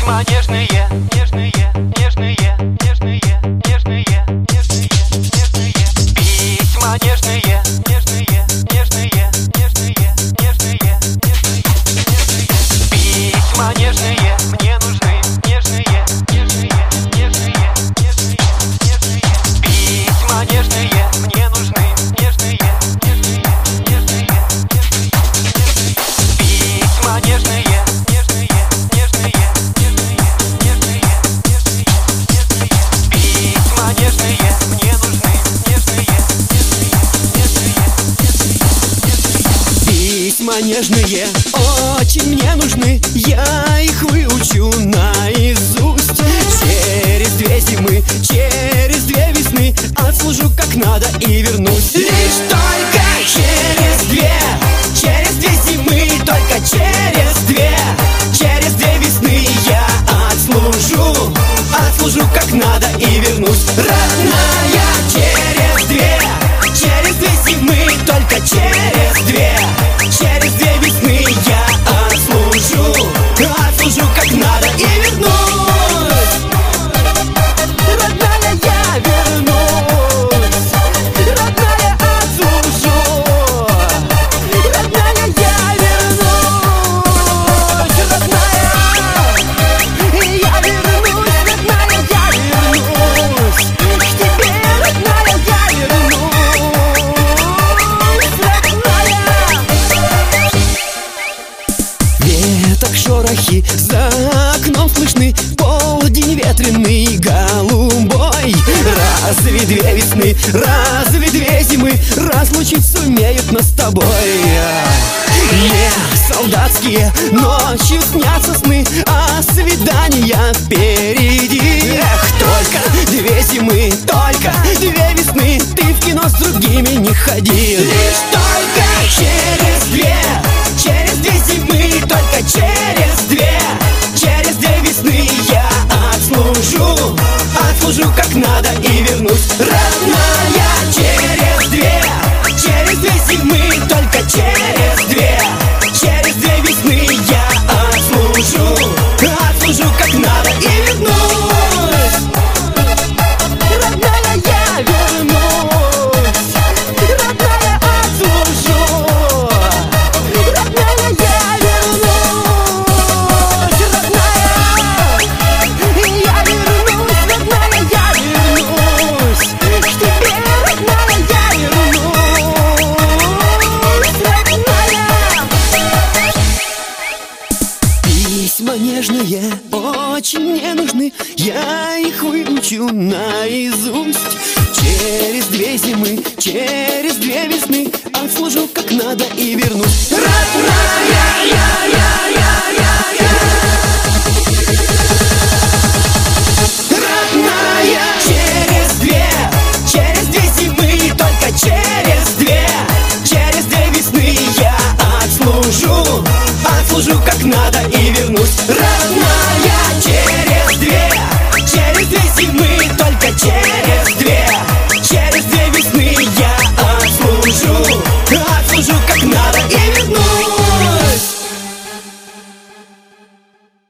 Письма нежные, нежные, нежные, нежные, нежные, нежные, нежные. Письма нежные, нежные, нежные, нежные, нежные, нежные, нежные. Письма нежные мне нужны, нежные, нежные, нежные, нежные, нежные. Письма нежные мне нужны, нежные, нежные, нежные, нежные, нежные. Письма нежные. Письма нежные очень мне нужны, я их выучу наизусть. Через 2 зимы, через 2 весны отслужу как надо и вернусь. Лишь только через 2 зимы, только через 2 весны я отслужу как надо и вернусь. Родная, через 2 зимы, только через 2 весны я отслужу как надо и вернусь. Родная, я вернусь. Родная, отслужу. Родная, я вернусь. Родная, я вернусь. Родная, я вернусь. К тебе, родная, я вернусь. Веток шорохи за окном слышны, полдень ветреный голубой. Разве 2 весны, разве 2 зимы разлучить сумеют нас с тобой? Не солдатские ночью снятся сны, а свидания впереди. Эх, только 2 зимы, только 2 весны, ты в кино с другими не ходи. Лишь только через 2 зимы, только через 2 весны я отслужу как надо и вернусь. Родная, через 2 зимы, только через 2 весны я отслужу как надо и вернусь. Родная, я вернусь. Родная, отслужу. Родная, я вернусь. Родная, я вернусь. Родная, я вернусь. К тебе, родная, я вернусь. Родная. Письма нежные очень мне нужны, я их выучу наизусть. Через 2 зимы, через 2 весны отслужу как надо и вернусь. Родная, родная, через 2 зимы, только через 2 весны я отслужу как надо и вернусь. Родная, через 2 зимы, только через